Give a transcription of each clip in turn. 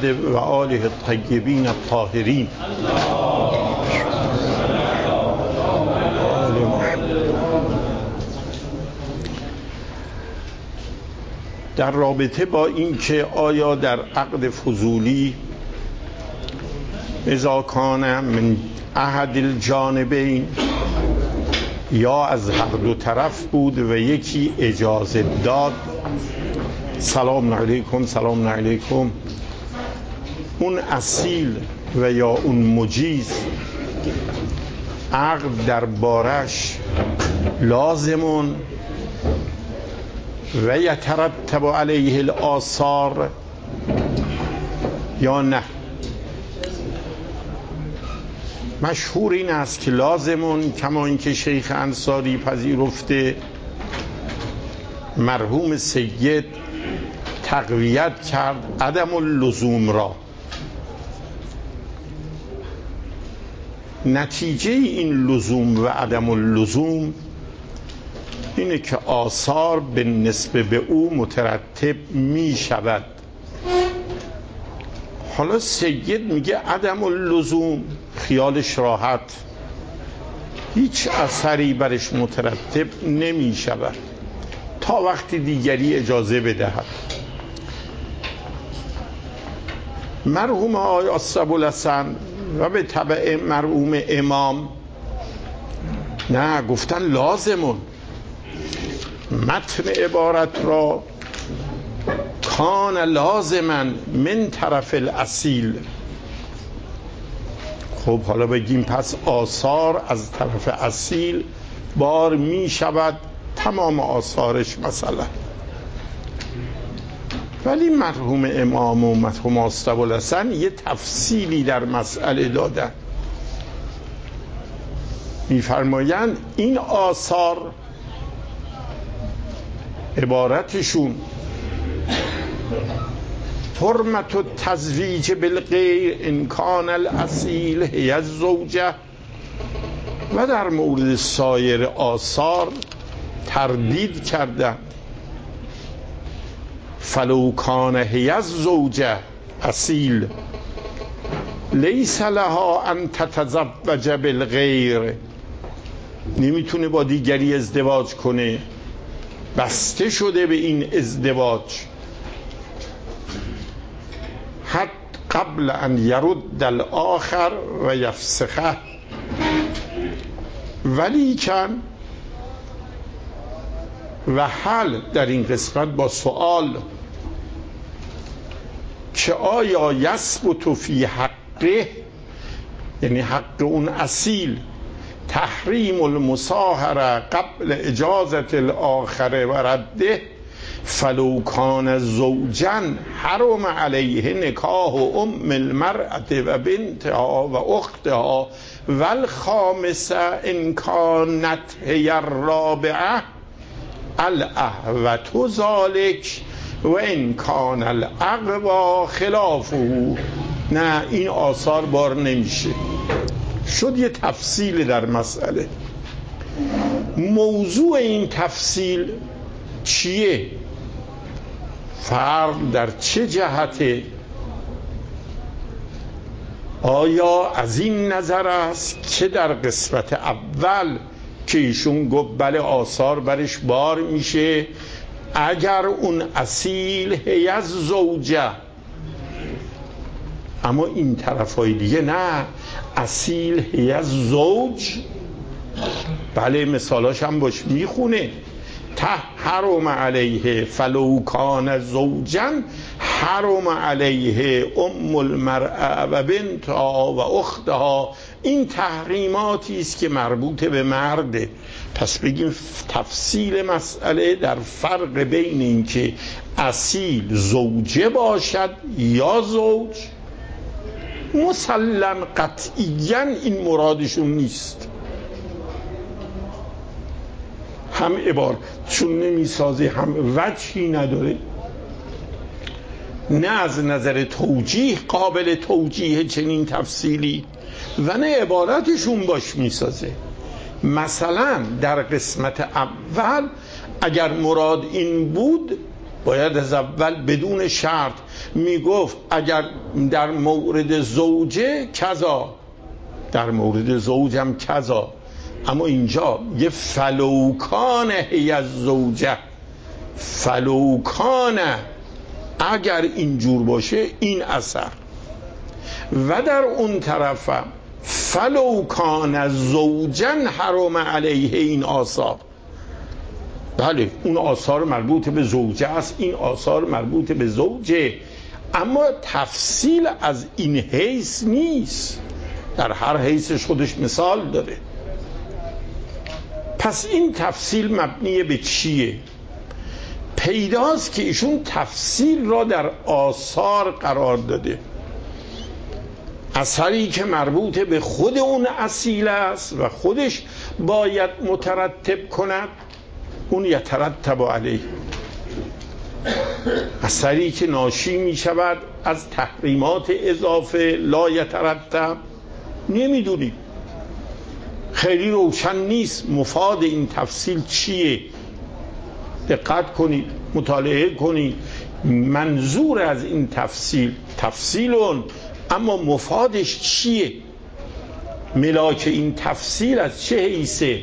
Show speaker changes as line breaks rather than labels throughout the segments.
محمد و آله الطیبین الطاهرین. در رابطه با این که آیا در عقد فضولی اذا کان من احد الجانبین یا از هر دو طرف بود و یکی اجازه داد، سلام علیکم سلام علیکم، اون اصیل و یا اون مجیز عقد در بارش لازمون و یترتب علیه الآثار یا نه؟ مشهور این است که لازمون، کما اینکه شیخ انصاری پذیرفته، مرحوم سید تقویت کرد عدم اللزوم را. نتیجه این لزوم و عدم اللزوم اینه که آثار به نسبه به او مترتب می شود. حالا سید میگه عدم اللزوم، خیالش راحت، هیچ اثری برش مترتب نمی شود تا وقتی دیگری اجازه بدهد. مرحوم آقای اسدالحسن و به تبع مرحوم امام نه، گفتن لازمون. متن عبارت را کان لازما من طرف الاصیل. خب حالا بگیم پس آثار از طرف اصیل بار می شود، تمام آثارش مثلا. ولی مرحوم امام و مرحوم اسدالحسن یه تفصیلی در مسئله دادن. می‌فرمایند این آثار عبارتشون حرمت التزویج بالغیر ان کان الاصیل هی الزوجه، و در مورد سایر آثار تردید کردند. فلو کان هی الزوجه اصیل لیس لها ان تتزوج بالغیر، نمیتونه با دیگری ازدواج کنه، بسته شده به این ازدواج. حتی قبل ان یرد الاخر و یفسخه، ولیکن و حل در این قسمت با سوال که آیا یثبت فی حقه، یعنی حق اون اصیل، تحریم المصاهره قبل اجازت الاخر و رده، فلو کان زوجا حرم علیه نکاح ام المرأة و بنتها و اختها و الخامسه ان کانت هی الرابعه الاحوط ذلک و ان کان الاقوی خلافه. نه، این آثار بار نمیشه. شد یه تفصیل در مسئله. موضوع این تفصیل چیه؟ فرق در چه جهته؟ آیا از این نظر است که در قسمت اول که ایشون گفت بله آثار برش بار میشه اگر اون اصیل هی از زوجه، اما این طرفای دیگه نه، اصیل هی از زوج، بله مثالاش هم باش میخونه. حرم علیه فلو کان زوجا حرم علیه ام المرأة و بنتها و اختها. این تحریماتی است که مربوط به مرده. پس بگیم تفصیل مسئله در فرق بین این که اصیل زوجه باشد یا زوج، مسلم قطعیاً این مرادشون نیست. هم عبارت چون نمیسازه هم وجهی نداره، نه از نظر توجیه قابل توجیه چنین تفصیلی و نه عبارتشون باش میسازه. مثلا در قسمت اول اگر مراد این بود باید از اول بدون شرط میگفت اگر در مورد زوجه کذا، در مورد زوجم کذا، اما اینجا یه فلوکان هی از زوجه، فلوکان اگر اینجور باشه این اثر، و در اون طرف فلوکان زوجن حرام علیه این آثار. بله اون آثار مربوط به زوجه است، این آثار مربوط به زوجه، اما تفصیل از این حیث نیست، در هر حیثش خودش مثال داره. پس این تفصیل مبنی به چیه؟ پیداست که ایشون تفصیل را در آثار قرار داده، اثری که مربوط به خود اون اصیل است و خودش باید مترتب کند، اون یترتب علیه. اثری که ناشی می شود از تحریمات اضافه لا یترتب، نمیدونیم، خیلی روشن نیست مفاد این تفصیل چیه. دقت کنید، مطالعه کنید، منظور از این تفصیلون، اما مفادش چیه؟ ملاک این تفصیل از چه حیثه؟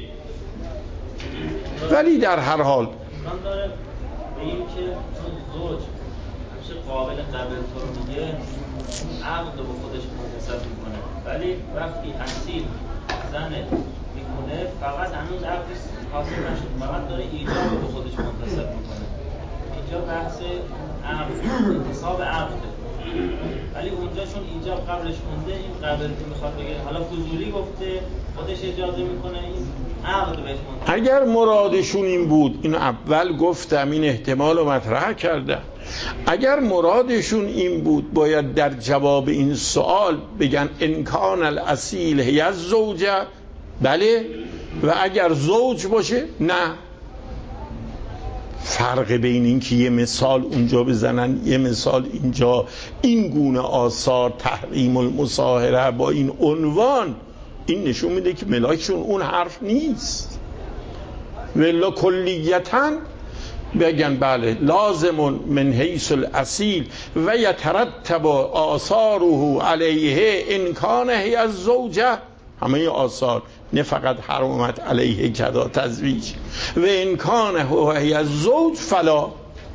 ولی در هر حال
من داره به این که چون زوج همیشه قابل قبل تو میگه عقد رو خودش منتصب میکنه، ولی وقتی اصیل زن میکنه فقط هنوز عقدش حاصل نشد، فقط داره ایجاب رو خودش منتصب میکنه. اینجا بحث عقد، انتصاب عقده، ولی اونجا چون ایجاب قبلش مونده، این قبل که میخواد بگه حالا فضولی گفته خودش اجازه میکنه، این عقد بهش منتصب.
اگر مرادشون این بود، این اول گفتم، این احتمال رو مطرح کردم، اگر مرادشون این بود باید در جواب این سوال بگن انکان الاصیل هی از زوجه، بله، و اگر زوج باشه نه. فرق بین این که یه مثال اونجا بزنن یه مثال اینجا، این گونه آثار تحریم المصاهره با این عنوان، این نشون میده که ملاکشون اون حرف نیست. ولا کلیتاً بگن بله لازم من حیث الاصیل و یترتب آثاره علیه ان کان هی از زوجه، همه آثار، نه فقط حرمت علیه کذا تزویج، و ان کان هی از زوج فلا.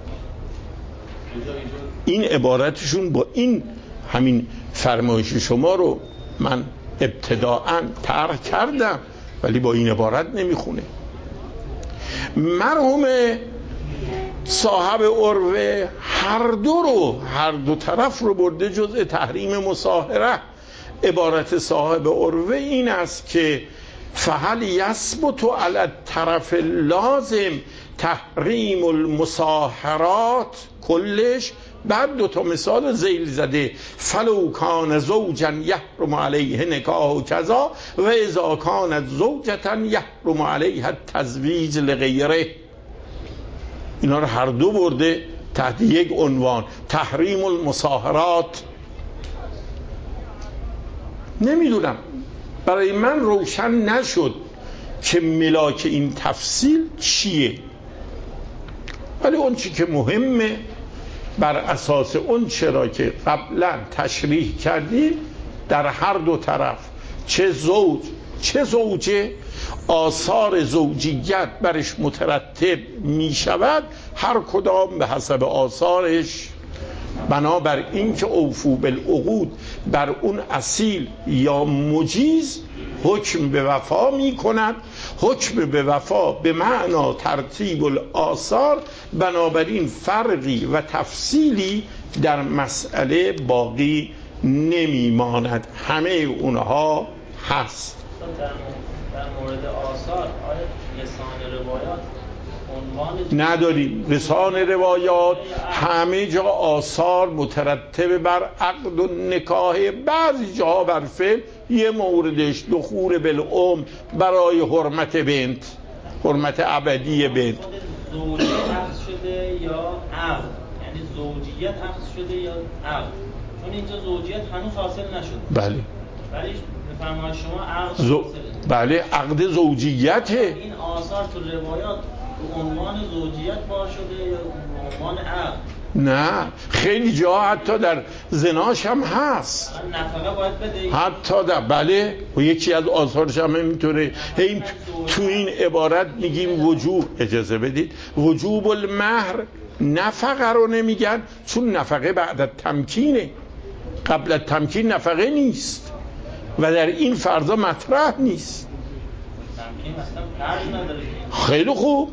این عبارتشون با این همین فرمایش شما رو من ابتداءً طرح کردم، ولی با این عبارت نمیخونه. مرحوم صاحب عروه هر دو طرف رو برده جزء تحریم مصاهره. عبارت صاحب عروه این است که فهل یثبت علی الطرف لازم تحریم المصاهرات کلش، بعد دو تا مثال ذیل زده، فلو کان زوجا یحرم علیه نکاح کذا و اذا کانت زوجتا یحرم علیه التزویج لغیره. اینا رو هر دو برده تحت یک عنوان، تحریم المصاهرات. نمیدونم، برای من روشن نشد که ملاک این تفصیل چیه، ولی اون چی که مهمه بر اساس اون چرا که قبلا تشریح کردیم، در هر دو طرف چه زوج چه زوجه آثار زوجیت برش مترتب می شود، هر کدام به حسب آثارش، بنابر این که اوفو بالعقود بر اون اصیل یا مجیز حکم به وفا می کند. حکم به وفا به معنا ترتیب الآثار، بنابراین فرقی و تفصیلی در مسئله باقی نمی ماند، همه اونها هست.
در مورد آثار آیا لسان روایات عنوان
نداریم؟ لسان روایات همه جا آثار مترتب بر عقد و نکاح، بعضی جاها بر فعل، یه موردش دخول بالام برای حرمت بنت، حرمت ابدی بنت.
زوجیت اخذ شده یا عقد، یعنی زوجیت اخذ شده یا عقد، چون اینجا زوجیت هنوز حاصل نشده.
بله،
ولی بفرمایید شما عقد
بله عقد زوجیته.
این آثار تو روایات به عنوان زوجیت بار شده یا عنوان عقد.
نه خیلی جا حتی در زناش هم هست،
نفقه باید بده
حتی در بله و یکی از آثارش هم اینطوره. این تو این عبارت میگیم وجوب، اجازه بدید، وجوب المهر نفقه رو نمیگن چون نفقه بعد از تمکینه، قبل از تمکین نفقه نیست و در این فرضا مطرح نیست.
تمکین اصلا فرض نداره.
خیلی خوب،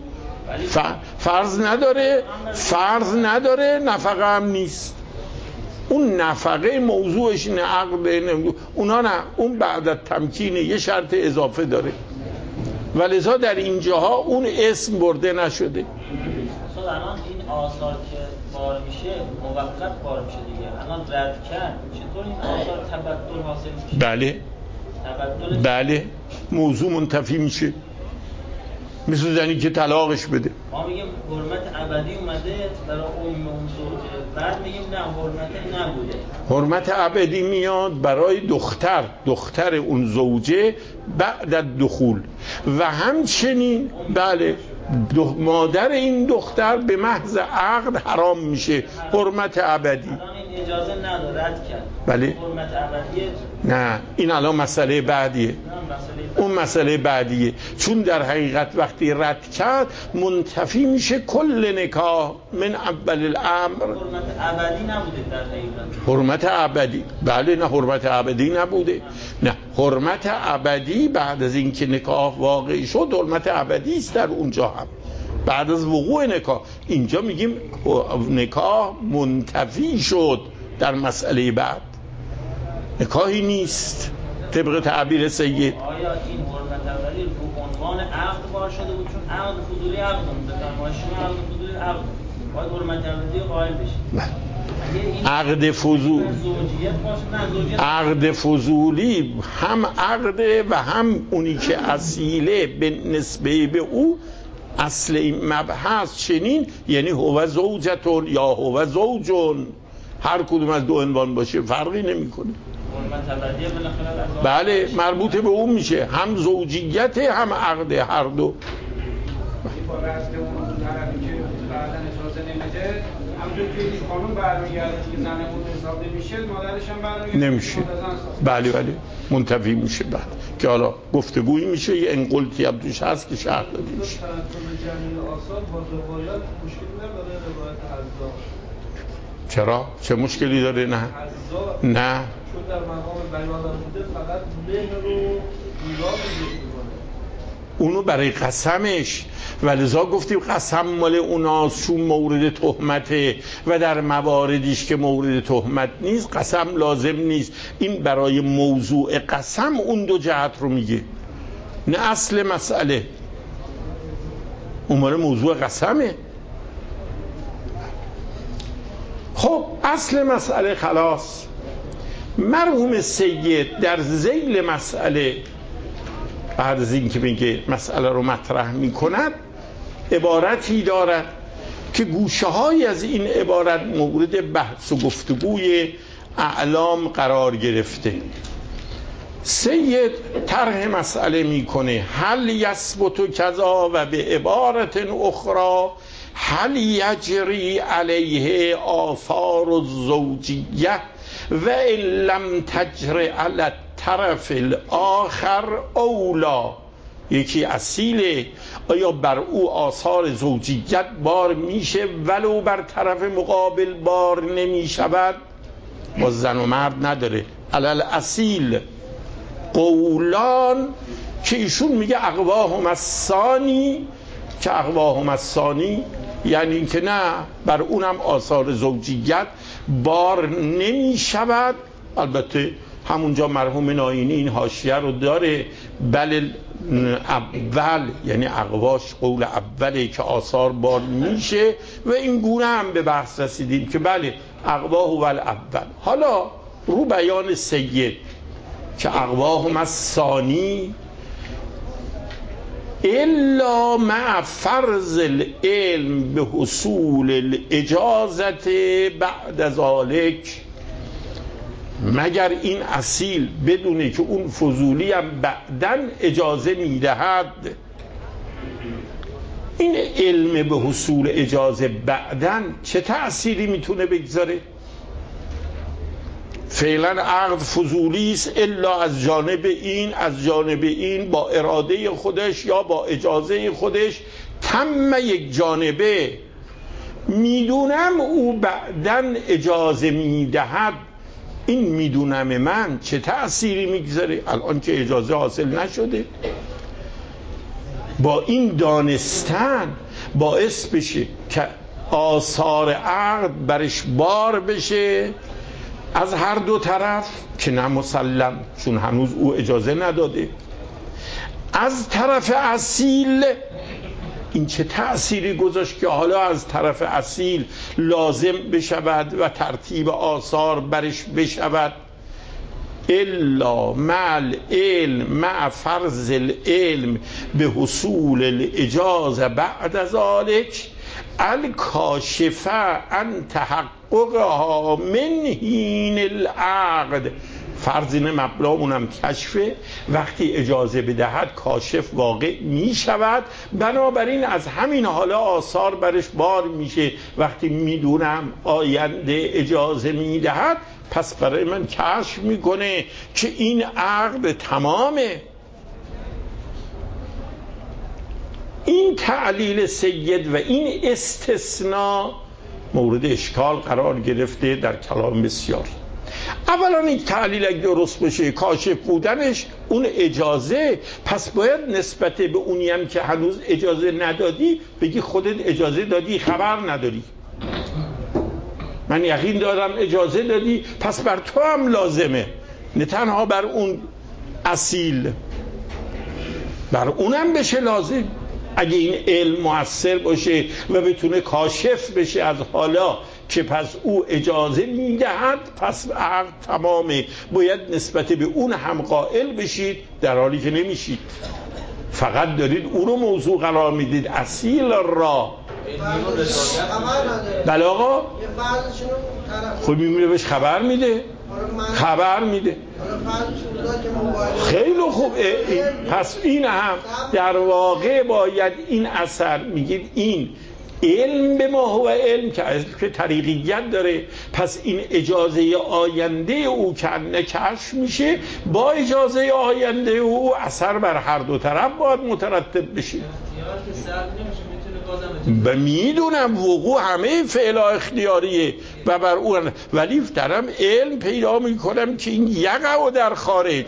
فرض نداره نفقه هم نیست. اون نفقه موضوعش اینه، عقد اونا نه، اون بعد از تمکین یه شرط اضافه داره و لذا در اینجاها اون اسم برده نشده.
اصلا الان این آثار که بار میشه موقت بار میشه دیگه، الان رد کرد چطور این آثار تبدل حاصل میشه؟
بله موضوع منتفی میشه، مثل زنی که طلاقش بده.
ما میگیم حرمت ابدی اومده برای اون زوجه، بعد میگیم نه حرمت نبوده.
حرمت ابدی میاد برای دختر اون زوجه بعد از دخول و همچنین بله مادر این دختر به محض عقد حرام میشه، حرمت ابدی.
الان این اجازه نداره، رد کرد.
بله
حرمت ابدیه.
نه این الان مسئله بعدیه، اون مسئله بعدیه، چون در حقیقت وقتی رد کرد منتفی میشه کل نکاح من اول الامر.
حرمت ابدی نبوده در حقیقت.
حرمت ابدی بله، نه حرمت ابدی نبوده، نه حرمت ابدی بعد از اینکه نکاح واقع شد حرمت ابدی است در اونجا هم بعد از وقوع نکاح. اینجا میگیم نکاح منتفی شد در مسئله بعد، نکاحی نیست طبق تعبیر سید.
آیا این حرمت ابدی رو عنوان عقد بار شده بود؟ چون عقد فضولی عقد بود، فرمایش شما عقد فضولی عقد باید حرمت ابدی قائل بشه.
عقد عقد فضولی هم عقده و هم اونی که اصیله به نسبه به او اصل این مبحث چنین، یعنی هو زوجتون یا هو زوجون، هر کدوم از دو عنوان باشه فرقی نمیکنه. بله مربوط به اون میشه، هم زوجیت هم عقده، هر دو.
خانم برمیگرده که زنمون حساب نمیشه، مادرش هم برمیگرده
نمیشه. بله منتفی میشه بعد که حالا گفتگویی میشه، یه انقلتی هم توش هست که شرط داده میشه.
ترتب جمعی آثار با روایات مشکلی نداره روایت حضا؟
چرا؟ چه مشکلی داره؟ نه
چون در مقام بیان بوده فقط مهر رو میراث میکنه
اونو برای قسمش، ولذا گفتیم قسم مال اوناست چون مورد تهمته و در مواردیش که مورد تهمت نیست قسم لازم نیست. این برای موضوع قسم اون دو جهت رو میگه، نه اصل مسئله، اون مال موضوع قسمه. خب اصل مسئله خلاص. مرحوم سید در ذیل مسئله بعد از این که میگه مسئله رو مطرح میکند عبارتی دارد که گوشه های از این عبارت مورد بحث و گفتگوی اعلام قرار گرفته. سید طرح مسئله میکنه هل یثبت کذا و به عبارت اخرى هل یجری علیه آثار الزوجیه و ان لم تجر علی الطرف الاخر اولا. یکی اصیله، آیا بر او آثار زوجیت بار میشه ولو بر طرف مقابل بار نمیشود؟ با زن و مرد نداره. علل اصیل قولان که ایشون میگه اقواهم الثانی، که اقواهم الثانی یعنی اینکه نه بر اونم آثار زوجیت بار نمیشود. البته همونجا مرحوم ناینی این حاشیه رو داره، بل اول یعنی اقواش قول اوله که آثار بار میشه و این گونه هم به بحث رسیدیم که بله اقواه و الاول. حالا رو بیان سید که اقواهم الثانی الا مع فرض العلم به حصول الاجازت بعد ذلك، مگر این اصیل بدونه که اون فضولی هم بعدن اجازه میدهد. این علم به حصول اجازه بعدن چه تأثیری میتونه بگذاره؟ فعلا عقد فضولی است الا از جانب این با اراده خودش یا با اجازه خودش تم یک جانبه. میدونم او بعدن اجازه میدهد، این میدونم من چه تأثیری میگذاره الان که اجازه حاصل نشده؟ با این دانستن باعث بشه که آثار عقد برش بار بشه از هر دو طرف، که نه مسلم چون هنوز او اجازه نداده. از طرف اصیل این چه تأثیری گذاشت که حالا از طرف اصیل لازم بشود و ترتیب آثار برش بشود؟ الا مع العلم مع فرض العلم به حصول الاجازه بعد ذلك الکاشفه عن تحققها من حین العقد. فرض اینه مبلغمونم کشفه، وقتی اجازه بدهد کاشف واقع می شود، بنابراین از همین حالا آثار برش بار میشه. وقتی میدونم آینده اجازه میدهد پس برای من کشف میکنه که این عقد تمامه. این تعلیل سید و این استثناء مورد اشکال قرار گرفته در کلام بسیاری. اولا این تعلیل اگه درست بشه کاشف بودنش اون اجازه، پس باید نسبت به اونی هم که هنوز اجازه ندادی بگی خودت اجازه دادی خبر نداری. من یقین دارم اجازه دادی پس بر تو هم لازمه، نه تنها بر اون اصیل، بر اونم بشه لازم. اگه این علم مؤثر باشه و بتونه کاشف بشه از حالا که پس او اجازه میدهد پس عقد تمامه، باید نسبت به اون هم قائل بشید، در حالی که نمیشید، فقط دارید او رو موضوع قرار میدید اصیل را. بله آقا خب میمونه بهش خبر میده. خیلی خوب. پس این هم در واقع باید این اثر میگید این علم به ما هو علم که طریقیت داره، پس این اجازه آینده او که کشف میشه، با اجازه آینده او اثر بر هر دو طرف باید مترتب بشه. و میدونم وقوع همه فعل اختیاریه و بر اون، ولی دارم علم پیدا میکنم که این یقع در خارج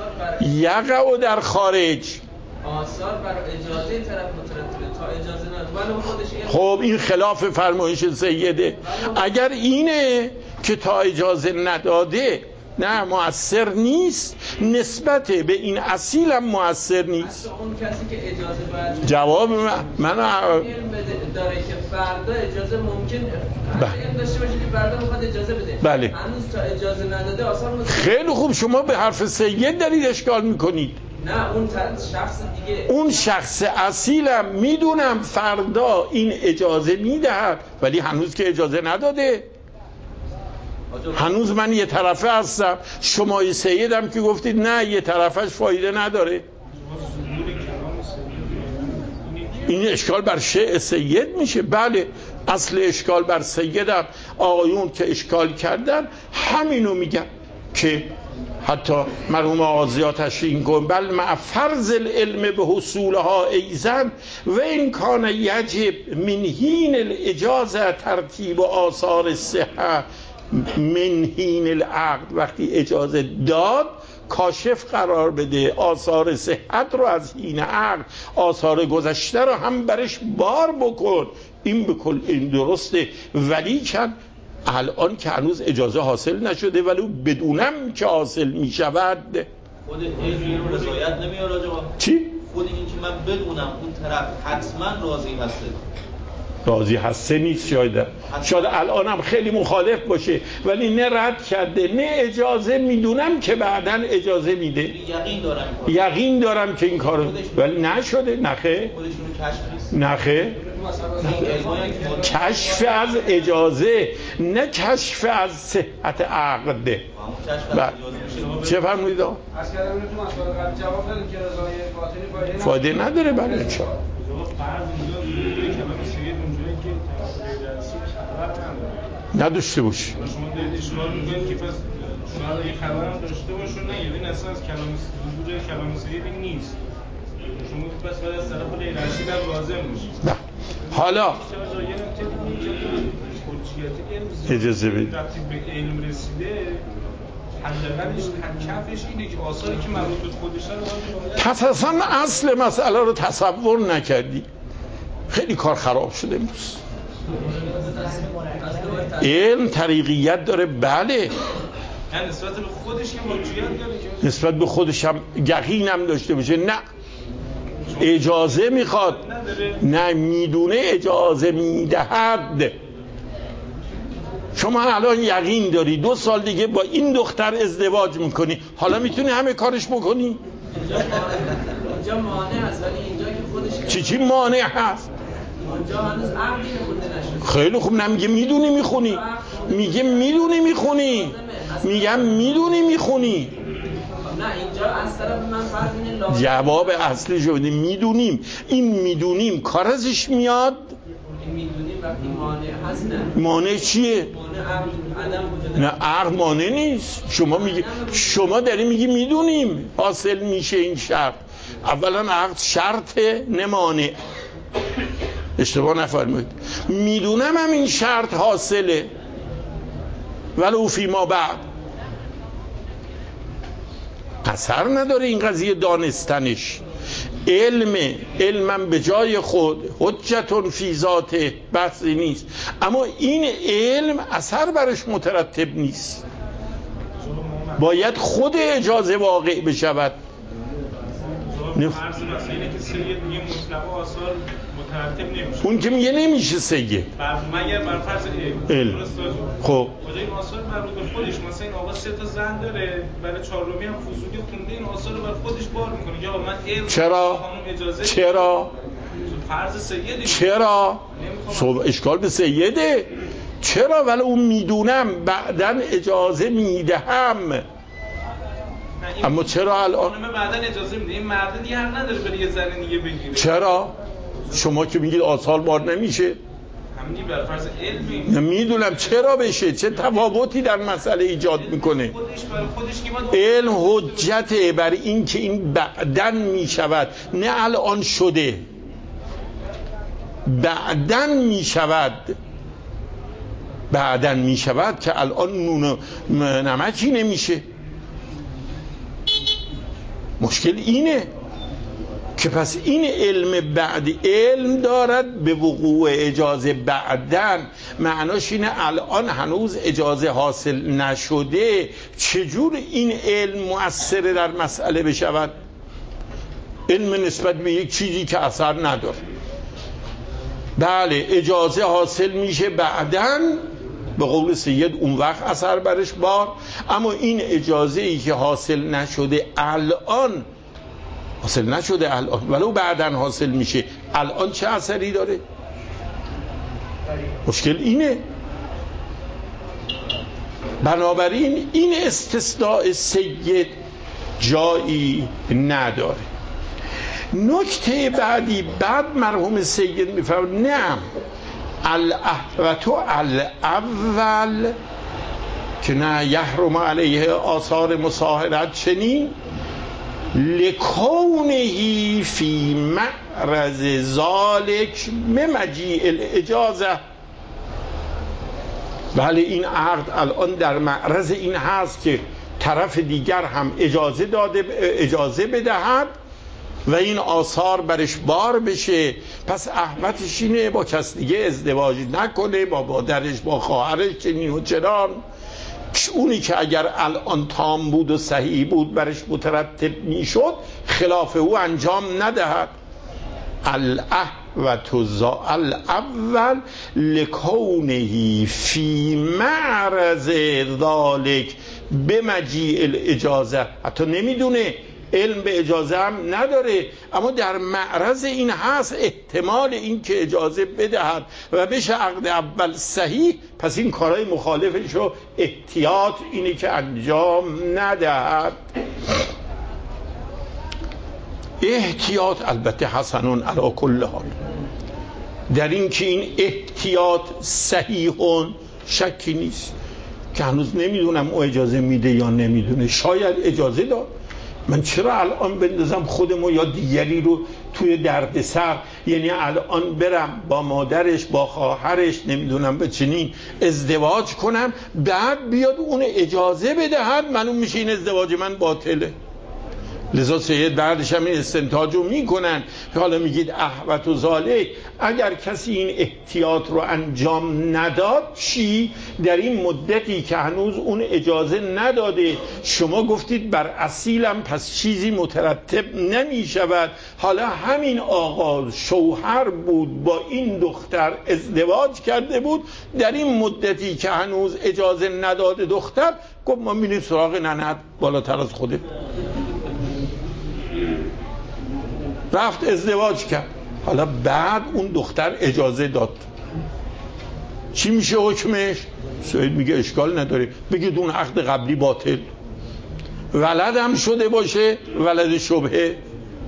آثار بر اجازه طرف مترتبه تا اجازه نداره.
خب این خلاف فرمایش سیده. اگر اینه که تا اجازه نداده نه مؤثر نیست، نسبت به این اصیل هم مؤثر نیست.
اون کسی که اجازه باید
جواب من
داره که فردا اجازه ممکن علم داشته باشه که فردا میخواد اجازه بده.
بله.
هنوز تا اجازه نداده آثار
خیلی خوب. شما به حرف سید دارید اشکال میکنید.
نه اون شخص دیگه،
اون شخص اصیلم میدونم فردا این اجازه میدهد، ولی هنوز که اجازه نداده، هنوز من یه طرفه هستم. شما سیدم که گفتید نه یه طرفش فایده نداره. این اشکال بر شیء سید میشه. بله اصل اشکال بر سیدم آقایون که اشکال کردن همینو میگن که حتی مرحوم آغازی تشریح کن بل مع فرض العلم به حصولها ایزن و این کان یجب من حین الاجازه ترتیب آثار صحه من حین العقد. وقتی اجازه داد کاشف قرار بده آثار صحت رو از حین عقد، آثار گذشته رو هم برش بار بکن. این بکل این درسته، ولی کن الان که هنوز اجازه حاصل نشده ولی بدونم که حاصل می شود.
خود علمی رو رضایت نمیاره آقا.
چی؟
خود این که من بدونم اون طرف حتما راضی هسته نیست. شاید الانم خیلی مخالف باشه ولی نه رد کرده نه اجازه میدونم که بعداً اجازه میده. یقین دارم که این کارو، ولی نشده. نخه کشف از اجازه نه کشف از صحت عقد. چه فرمودید؟
از کلمه تو مسئله قبل جواب دادیم که رضای باطنی
فایده نداره. بله انشاءالله
فرض اونجا کلام سید اونجایی که غیر اصلی خبر نداره
نداشته باشه.
شما دارید اشکال میکنید که پس شاید این خبر هم داشته باشه نه، یعنی اصلا از کلام حضور کلام سید نیست، شما پس باید از طرف غیر اصلی هم لازم باشید.
نه حالا اجازه بدید
وقتی به علم رسیده حداقلش کفش اینه که آثاری که مربوط به خودشه رو
پس اصلا اصل مسئله رو تصور نکردی، خیلی کار خراب شده امروز. علم طریقیت داره بله،
یعنی نسبت به خودش که موجودیت داره که
نسبت به خودش هم یقین هم داشته باشه، نه اجازه میخواد، نه میدونه اجازه میدهد. شما الان یقین داری 2 سال دیگه با این دختر ازدواج میکنی، حالا میتونی همه کارش بکنی؟
اینجا مانع هست، ولی اینجا که خودش
چی مانع هست؟
اونجا هنوز عقدی نخونده نشده.
خیلی خوب، نمیگه میدونی میخونی، میگه میدونی میخونی، میگم میدونی میخونی.
نه اینجا از طرف من فرض اینه لازم
جواب اصلی شده میدونیم. این میدونیم کار ازش میاد.
میدونیم وقتی مانع هست نه.
مانع چیه؟
مانع عدم وجود.
نه عقل مانع نیست. شما داری میگی میدونیم حاصل میشه این شرط. اولا عقل شرطه نه مانع، اشتباه نفرمایید. میدونم هم این شرط حاصله ولو فی ما بعد. اثر نداره این قضیه دانستنش. علمم به جای خود حجتون فی ذاته، بحثی نیست، اما این علم اثر برش مترتب نیست، باید خود اجازه واقع بشود.
فرض مسئله که سید میگه مطلق آثار مترتب نمیشه،
اون که میگه نمیشه سید
مگر بر فرض
علم. خب
این آثار مربوط به خودش، مثلا این آقا 3 تا زن داره، برای 4می هم فضولی خونده، این آثار رو بر خودش بار میکنه یا من علم
چرا؟
اجازه
چرا؟
فرض سیده
چرا؟ اشکال به سیده. چرا؟ ولی اون میدونم بعدن اجازه میدهم. اما چرا الان
بعدن اجازه میده؟ این مرد دیگه حق نداره بره یه زن دیگه بگیره.
چرا؟ شما که میگید آثار بار نمیشه،
همین بر فرض علمی.
نمیدونم چرا بشه، چه تفاوتی در مسئله ایجاد میکنه. علم حجته بر این که این بعدن میشود، نه الان شده، بعدن میشود که الان نون نمکی نمیشه. مشکل اینه که پس این علم بعد علم دارد به وقوع اجازه بعدن، معناش اینه الان هنوز اجازه حاصل نشده، چجور این علم مؤثر در مسئله بشود؟ علم نسبت به یک چیزی که اثر نداره. بله اجازه حاصل میشه بعدن، به قول سید اون وقت اثر برش بار، اما این اجازه ای که حاصل نشده الان ولو بعدن حاصل میشه، الان چه اثری داره؟ مشکل اینه. بنابراین این استثناء سید جایی نداره. نکته بعدی، بعد مرحوم سید میفرماید نه الاحوت الاول که نه یحرم علیه آثار مصاهرت، چنین لکونه فی معرض ذالک بمجیء الاجازه. ولی این عقد الان در معرض این هست که طرف دیگر هم اجازه بدهد و این آثار برش بار بشه، پس احوتش اینه با کس دیگه ازدواج نکنه، با مادرش با خواهرش چنین و چنان. اونی که اگر الان تام بود و صحیح بود برش مترتب میشد، خلاف او انجام ندهد. الاحوت الاول لکونه فی معرض ذالک بمجیء الاجازه. حتی نمیدونه، علم به اجازه هم نداره، اما در معرض این هست احتمال این که اجازه بدهد و بشه عقد اول صحیح، پس این کارهای مخالفش رو احتیاط اینه که انجام ندهد. احتیاط البته حسنون علی کل حال. در این که این احتیاط صحیحون شکی نیست، که هنوز نمیدونم او اجازه میده یا نمیدونه. شاید اجازه داد. من چرا الان بندازم خودمو یا دیگری رو توی دردسر؟ یعنی الان برم با مادرش با خواهرش نمیدونم به چنین ازدواج کنم، بعد بیاد اون اجازه بدهد، معلوم میشه این ازدواج من باطله. لذا سید بعدش هم این استنتاج رو میکنن که حالا میگید احوت و ذالک، اگر کسی این احتیاط رو انجام نداد چی؟ در این مدتی که هنوز اون اجازه نداده شما گفتید بر اصیلم پس چیزی مترتب نمیشود. حالا همین آقا شوهر بود، با این دختر ازدواج کرده بود، در این مدتی که هنوز اجازه نداده دختر، گفت ما میریم سراغ ننت بالاتر از خوده، رفت ازدواج کرد. حالا بعد اون دختر اجازه داد، چی میشه حکمش؟ سید میگه اشکال نداره، بگید اون عقد قبلی باطل، ولد هم شده باشه، ولد شبهه.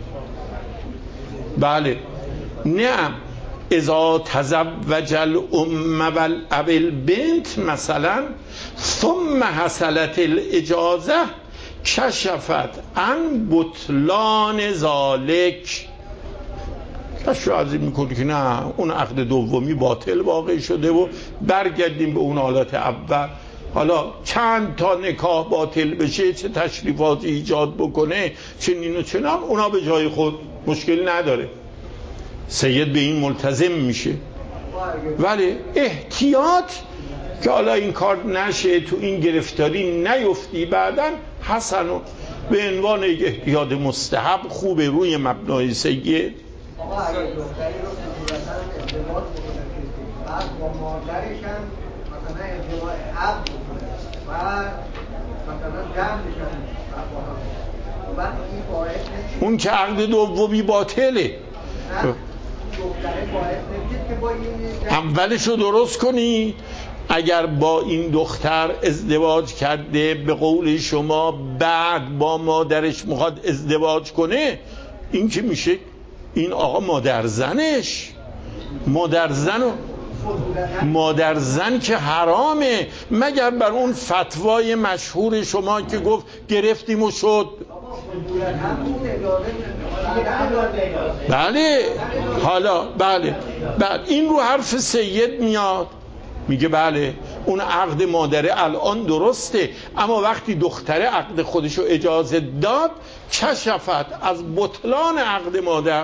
بله. نه اذا تزوج الام والاب البنت مثلا ثم حصلت الاجازه کشفت عن بطلان ذالک، کشف عظیم میکنه که نه اون عقد دومی باطل واقع شده و برگردیم به اون حالت اول. حالا چند تا نکاح باطل بشه، چه تشریفاتی ایجاد بکنه، چنین و چنان، اونا به جای خود مشکل نداره، سید به این ملتزم میشه. ولی احتیاط که حالا این کار نشه، تو این گرفتاری نیفتی، بعدن حسنو به عنوان یک احتیاط مستحب خوبه روی مبنای سید.
آقا اگه دختری رو صورتا ازدواج بکنه بعد با مادرش هم مثلا ازدواج عقد بکنه و مثلا جمع بشن با هم، بعد این باعث نمیشه
اون که عقد دومی باطله،
دختره باعث نمیشه که با این
اولش رو درست کنی. اگر با این دختر ازدواج کرده به قول شما بعد با مادرش میخواد ازدواج کنه، این که میشه این آقا مادر زن که حرامه، مگر بر اون فتوای مشهور شما که گفت گرفتیم و شد. بله. حالا بله بعد این رو حرف سید میاد، میگه بله اون عقد مادره الان درسته، اما وقتی دختره عقد خودشو اجازه داد کشفت از بطلان عقد مادر.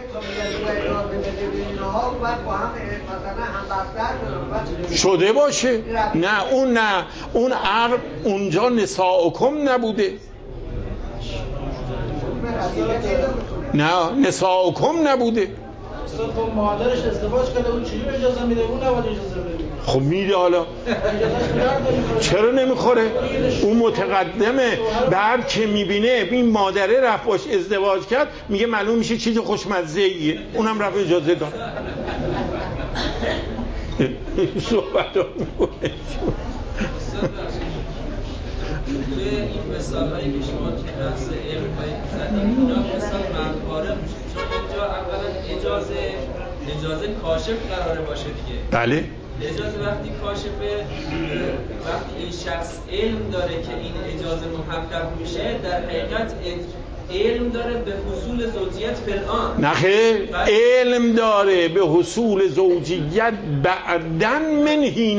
شده باشه. نه اون عقد اونجا نساؤکم نبوده، نه نساؤکم نبوده.
خب مادرش ازدواج کرده، اون چجوری اجازه میده؟ اون نباید اجازه بده.
خب میده. حالا چرا نمیخوره؟ اون متقدمه، بعد که میبینه این مادره رفت باش ازدواج کرد، میگه معلوم میشه چیز خوشمزه ایه، اونم رفت اجازه داد. صحبت ها
توی این مثال هایی که شما که نفس علم هایی که زدیم، اینا مثال منفاره میشه، چون اینجا اولا اجازه کاشف قراره باشه دیگه.
بله.
اجازه وقتی کاشفه، وقتی این شخص علم داره که این اجازه محقق میشه، در حقیقت علم داره به حصول زوجیت فلان.
نخیر، علم داره به حصول زوجیت بعدن من حین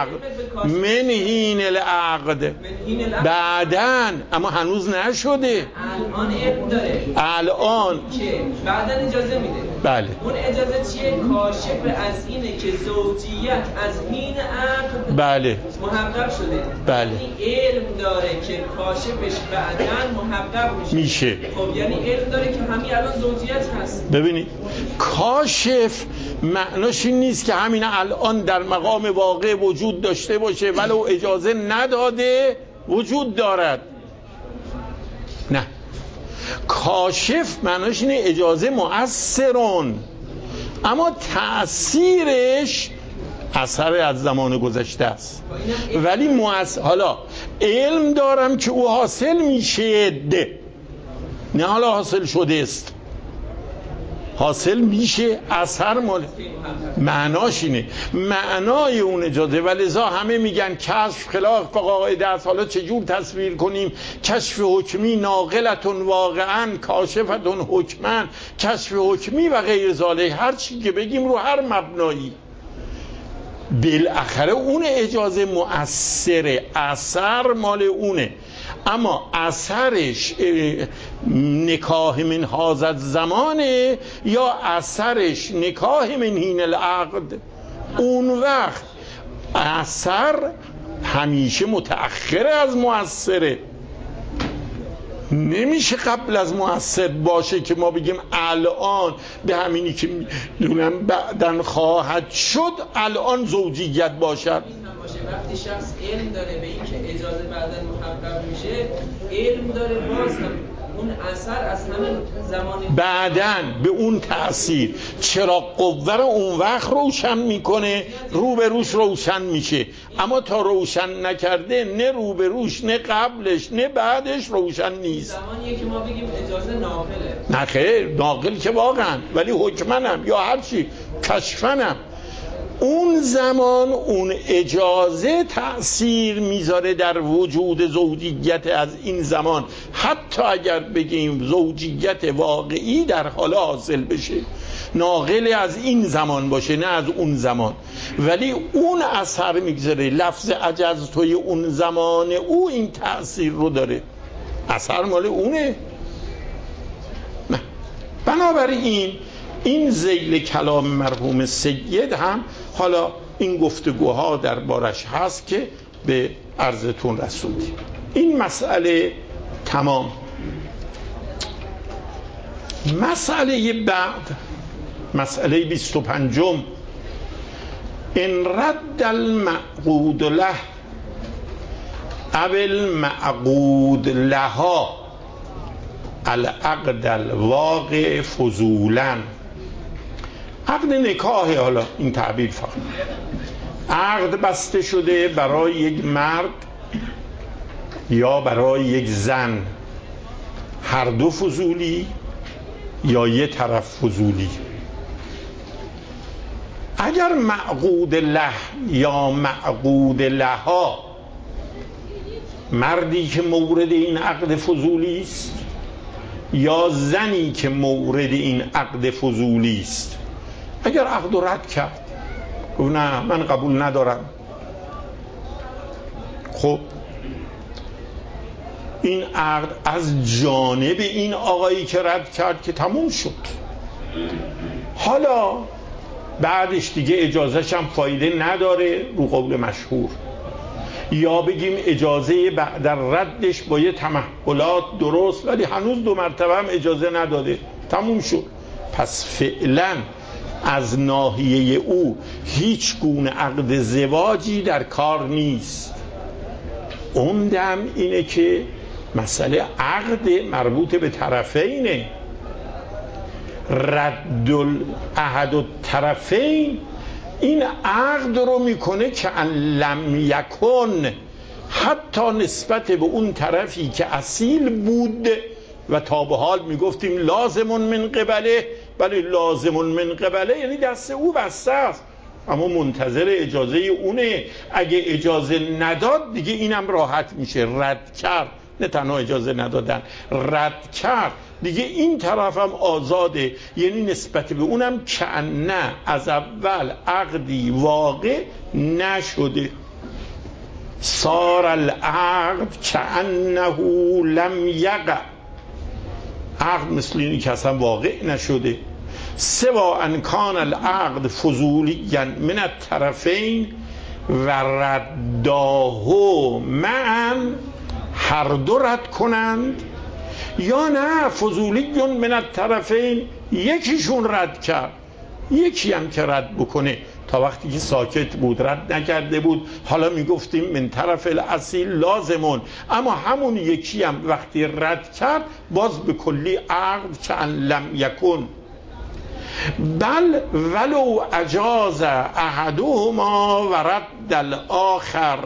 العقد بعدن، اما هنوز نشده.
الان علم داره،
الان
که بعدن اجازه میده.
بله.
اون اجازه چیه؟ کاشف از اینه که زوجیت از حین عقد
بله
محقق شده.
بله.
یعنی علم داره که کاشفش بعدن محقق میشه. خب یعنی علم داره که همین الان زوجیت هست.
ببینید کاشف معناش این نیست که همین الان در مقام واقع وجود داشته باشه ولو اجازه نداده وجود دارد. نه، کاشف معناش اینه اجازه مؤثرون، اما تأثیرش اثر از زمان گذشته است. ولی حالا علم دارم که او حاصل میشه، نه حالا حاصل شده است. حاصل میشه، اثر مال معناش اینه، معنای اون اجازه. و لذا همه میگن کشف خلاف قاعده است. حالا چجور تصویر کنیم؟ کشف حکمی ناقلتون واقعا، کاشفتون حکمن، کشف حکمی و غیر ذالک، هر چی که بگیم رو هر مبنایی، بالاخره اون اجازه مؤثره، اثر مال اونه. اما اثرش نکاح من هذا زمانه یا اثرش نکاح من حین العقد، اون وقت اثر همیشه متأخر از مؤثره، نمیشه قبل از مؤثر باشه که ما بگیم الان به همینی که میدونم بعدن خواهد شد الان زوجیت باشد.
وقتی شخص علم داره به این که اجازه بعدن محقق میشه، علم داره، باز هم اون اثر از همین زمان
بعدن به اون تأثیر چراغ قوه رو اون وقت روشن میکنه، رو به روش روشن میشه. اما تا روشن نکرده نه رو به روش نه قبلش نه بعدش روشن نیست.
زمانیه که ما بگیم اجازه ناقله.
نه خیر، ناقل که واقعا، ولی حکمنم یا هر چی کشفنم، اون زمان اون اجازه تأثیر میذاره در وجود زوجیت از این زمان، حتی اگر بگیم زوجیت واقعی در حال حاصل بشه، ناقل از این زمان باشه نه از اون زمان، ولی اون اثر میگذاره. لفظ عجز توی اون زمان او این تأثیر رو داره، اثر مال اونه. نه. بنابراین این ذیل کلام مرحوم سید هم حالا این گفتگوها در بارش هست که به عرضتون رسوندیم. این مسئله تمام. مسئله بعد، مسئله 25، ان رد المعقود له او المعقود لها العقد الواقع فضولا. عقد نکاح، حالا این تعبیر فقط، عقد بسته شده برای یک مرد یا برای یک زن، هر دو فضولی یا یه طرف فضولی. اگر معقود له یا معقود لها، مردی که مورد این عقد فضولی است یا زنی که مورد این عقد فضولی است، اگر عقد رد کرد، گفت نه من قبول ندارم، خب این عقد از جانب این آقایی که رد کرد که تموم شد. حالا بعدش دیگه اجازهش هم فایده نداره رو قول مشهور، یا بگیم اجازه بعد در ردش با یه تمهلات درست، ولی هنوز 2 مرتبه هم اجازه نداده، تموم شد. پس فعلا از ناحیه او هیچ گونه عقد زواجی در کار نیست. عمدم اینه که مسئله عقد مربوط به طرفینه، رد احد الطرفین این عقد رو میکنه که ان لم یکن، حتی نسبت به اون طرفی که اصیل بود و تا به حال میگفتیم لازمون من قبله، بله لازمون من قبله یعنی دست او بسته است، اما منتظر اجازه اونه. اگه اجازه نداد دیگه اینم راحت میشه، رد کرد، نه تنها اجازه ندادن، رد کرد دیگه این طرفم آزاده، یعنی نسبت به اونم که نه از اول عقدی واقع نشده. صار العقد کأنه لم یقع، عقد مثل اینی که اصلا واقع نشده. سوا ان کان العقد فضولیا من الطرفین و رداه معا، هر دو رد کنند، یا نه فضولی من الطرفین یکیشون رد کرد، یکی هم که رد بکنه، تا وقتی که ساکت بود رد نکرده بود، حالا میگفتیم من طرف الاصیل لازمون، اما همون یکی هم وقتی رد کرد باز به کلی عقد که ان لم یکن. بل ولو اجاز احدهما و رد الاخر،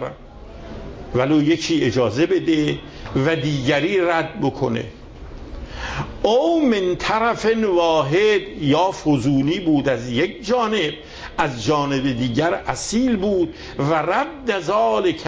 ولو یکی اجازه بده و دیگری رد بکنه. او من طرف واحد، یا فضولی بود از یک جانب، از جانب دیگر اصیل بود. و رد ذالک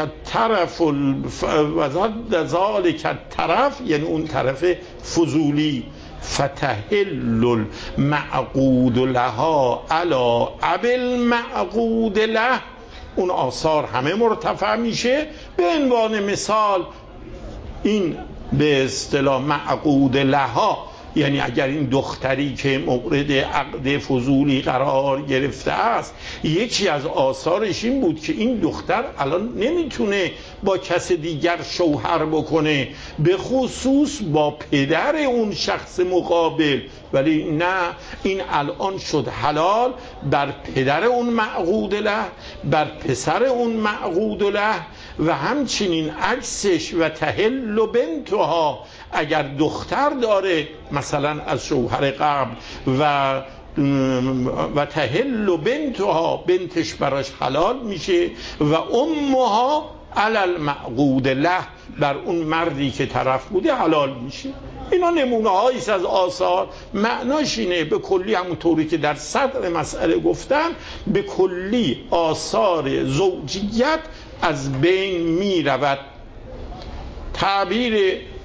الطرف یعنی اون طرف فضولی. فتحل المعقود لها علی ابی المعقود له، اون آثار همه مرتفع میشه. به عنوان مثال این به اصطلاح معقود لها، یعنی اگر این دختری که مورد عقد فضولی قرار گرفته است، یکی از آثارش این بود که این دختر الان نمیتونه با کس دیگر شوهر بکنه، به خصوص با پدر اون شخص مقابل. ولی نه، این الان شد حلال بر پدر اون معقود له، بر پسر اون معقود له، و همچنین عکسش. و تحل بنتها، اگر دختر داره مثلا از شوهر قبل، و تحل بنتها، بنتش براش حلال میشه. و امها علی المعقود له، بر اون مردی که طرف بوده حلال میشه. اینا نمونه هاییست از آثار. معناش اینه به کلی، همونطوری که در صدر مسئله گفتم، به کلی آثار زوجیت از بین می رود. تعبیر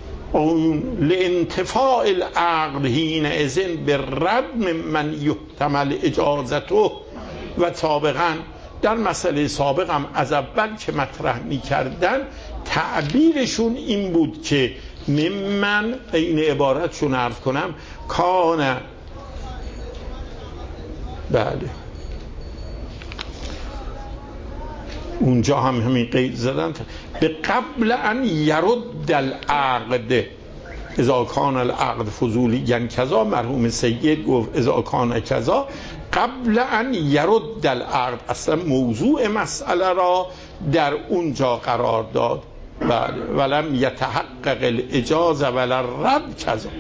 لانتفاع العقد حین اذن به ردم من یحتمل اجازته. و سابقا در مسئله سابقم از اول که مطرح می کردن، تعبیرشون این بود که من این عبارتشون عرض کنم، کان، بله اونجا هم همین قید زدن، به قبل ان یرد العقد اذا کان العقد فضولی یعنی کذا. مرحوم سید گفت اذا کان کذا قبل ان یرد العقد، اصلا موضوع مسئله را در اونجا قرار داد. بله، ولم یتحقق الاجازه ولا رد کذا.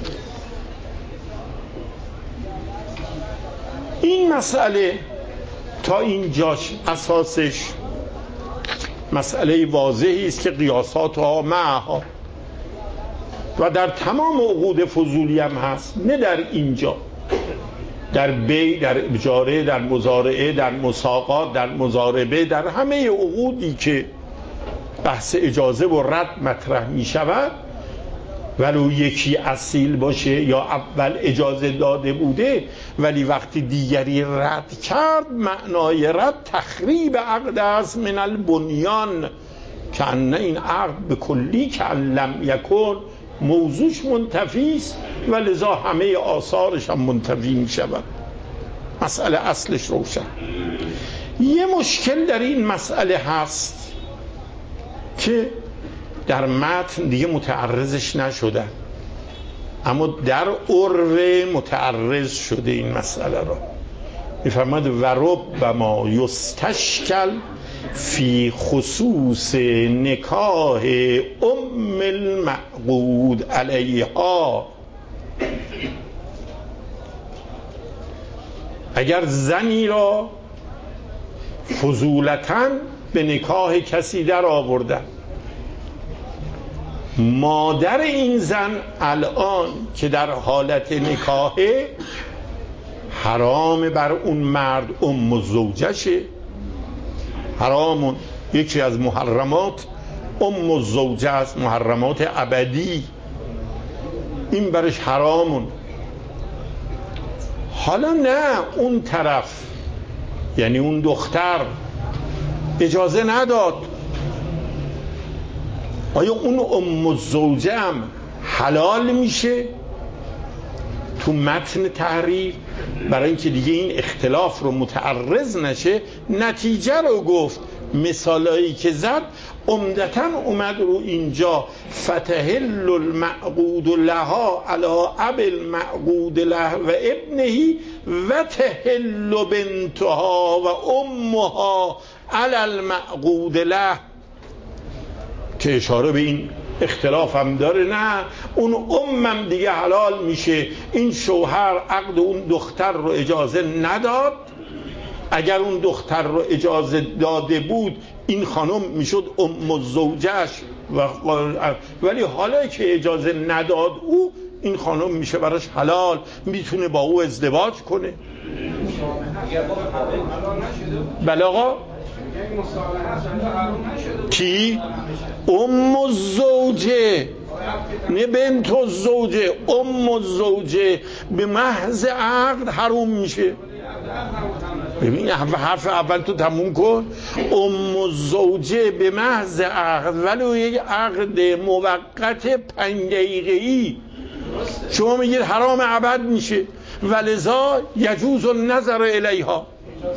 این مسئله تا اینجاش اساسش مسئله واضحی است که قیاساتها معها و در تمام عقود فضولی هم هست، نه در اینجا، در بی، در اجاره، در مزارعه، در مساقات، در مزاربه، در همه عقودی که بحث اجازه و رد مطرح می شود، ولو یکی اصیل باشه یا اول اجازه داده بوده ولی وقتی دیگری رد کرد، معنای رد تخریب عقد است من البنیان، که ان این عقد به کلی که لم یکن موضوعش منتفی است و لذا همه آثارش هم منتفی می شود. مسئله اصلش روشن. یه مشکل در این مسئله هست که در متن دیگه متعرضش نشدن، اما در عرف متعرض شده این مسئله را. میفرماد و ربما یستشکل فی خصوص نکاح ام المعقود علیها. اگر زنی را فضولتاً به نکاح کسی در آوردن، مادر این زن الان که در حالت نکاحه، حرام بر اون مرد ام الزوجشه، حرامون، یکی از محرمات ام الزوجه است، محرمات ابدی، این برش حرامون. حالا نه، اون طرف یعنی اون دختر اجازه نداد، آیا اون ام الزوجه هم حلال میشه؟ تو متن تحریر برای اینکه دیگه این اختلاف رو متعرض نشه نتیجه رو گفت. مثالایی که زد عمدتاً اومد رو اینجا فتحل المعقود لها علی ابی المعقود له و ابنه و تحل بنتها و امها علی المعقود له، که اشاره به این اختلاف هم داره. نه، اون امم دیگه حلال میشه. این شوهر عقد اون دختر رو اجازه نداد، اگر اون دختر رو اجازه داده بود این خانم میشد ام الزوجش، ولی حالا که اجازه نداد او این خانم میشه براش حلال، میتونه با او ازدواج کنه. بله آقا کی؟ ام الزوجه نه بنت الزوجه، ام الزوجه به محض عقد حروم میشه. ببین حرف اول تو تموم کن. ام الزوجه به محض عقد، ولو یک عقد موقت 5 دقیقه‌ای، شما میگید حرام ابد میشه، ولذا یجوز النظر الیها.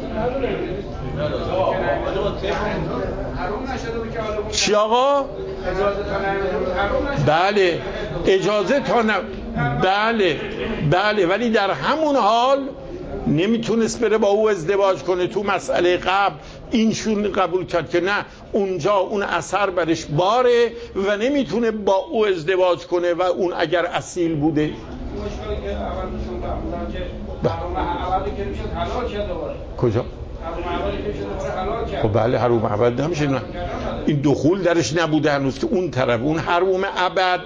چی آقا؟ بله اجازه تا بله ولی در همون حال نمیتونست بره با او ازدواج کنه. تو مسئله قبل اینشون قبول کرد که نه، اونجا اون اثر برش باره و نمیتونه با او ازدواج کنه و اون اگر اصیل بوده. کجا؟ خب بله حروم ابد نمیشه، نه این دخول درش نبوده هنوز که اون طرف، اون حروم ابد.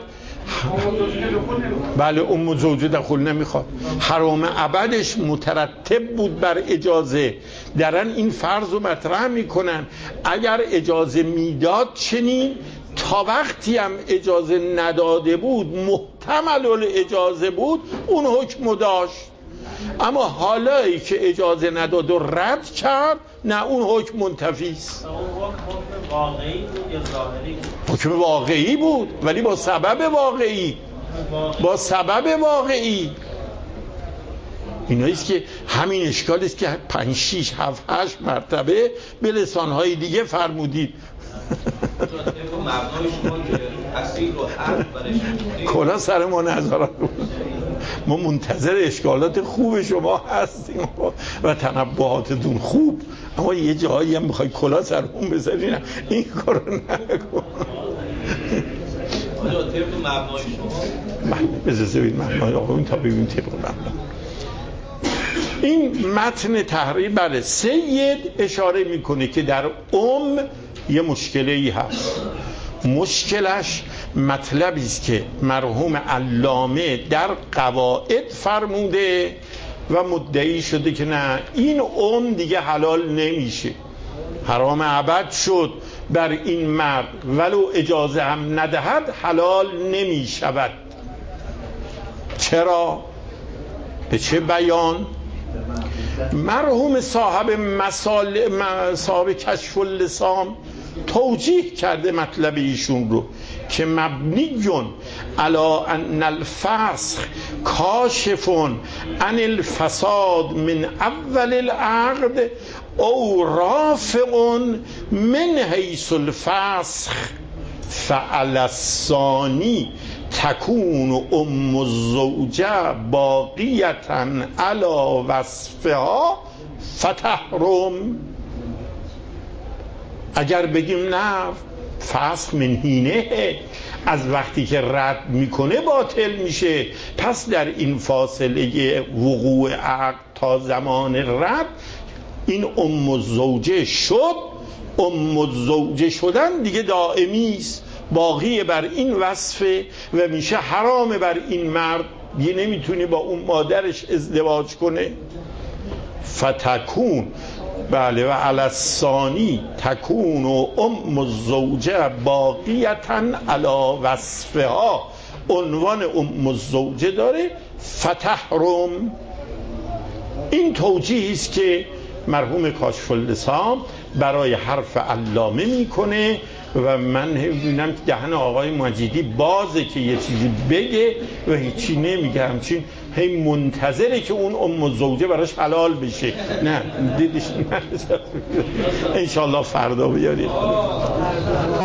بله ام زوجه دخول نمیخواد، حرام ابدش مترتب بود بر اجازه. درن این فرض رو مطرح میکنن اگر اجازه میداد چنین، تا وقتی هم اجازه نداده بود محتمل الاجازه بود اون حکم داشت، اما حالایی که اجازه نداد و رد کرد نه، اون حکم منتفیست.
حکم واقعی بود یا ظاهری بود؟
حکم واقعی بود ولی با سبب واقعی. با سبب واقعی. ایناییست که همین اشکالیست که 5 6 7 8 مرتبه به لسانهای دیگه فرمودید. کلا سر ما نذارن، ما منتظر اشکالات خوب شما هستیم و تنبهاتتون خوب، اما یه جایی هم میخوای کلا سرمون بذارین، این کارو نکن.
آجا طبق مبنای شما
بذار ببین مبنای آقایون تا ببینیم طبق مبنا. این متن تحریر بله سید اشاره میکنه که در یه مشکلی هست. مشکلش مطلبی است که مرحوم علامه در قواعد فرموده و مدعی شده که نه، این دیگه حلال نمیشه، حرام ابد شد بر این مرد، ولو اجازه هم ندهد حلال نمیشود. چرا؟ به چه بیان؟ مرحوم صاحب کشف اللسان توجیه کرده مطلب ایشون رو که مبنیون علی ان الفسخ کاشف عن الفساد من اول العقد او رافع من حیث الفسخ فعلی الثانی تکون ام الزوجه باقیتا علی وصفها فتحرم. اگر بگیم نه فسخ منهینه، از وقتی که رد میکنه باطل میشه، پس در این فاصله وقوع عقد تا زمان رد این ام الزوجه شد. ام الزوجه شدن دیگه دائمی است، باقی بر این وصفه و میشه حرام بر این مرد، دیگه نمیتونی با اون مادرش ازدواج کنه. فتکون بله و علی الثانی تکون و ام الزوجه باقیتا علی وصفها، عنوان ام الزوجه داره فتحرم. این توجیهی است که مرحوم کاشف اللسان برای حرف علامه میکنه و من میبینم که دهن آقای مجیدی بازه که یه چیزی بگه و هیچی نمیگه، همچین هی منتظره که اون ام الزوجه براش حلال بشه. نه دیدیش، نه انشالله فردا بیارید.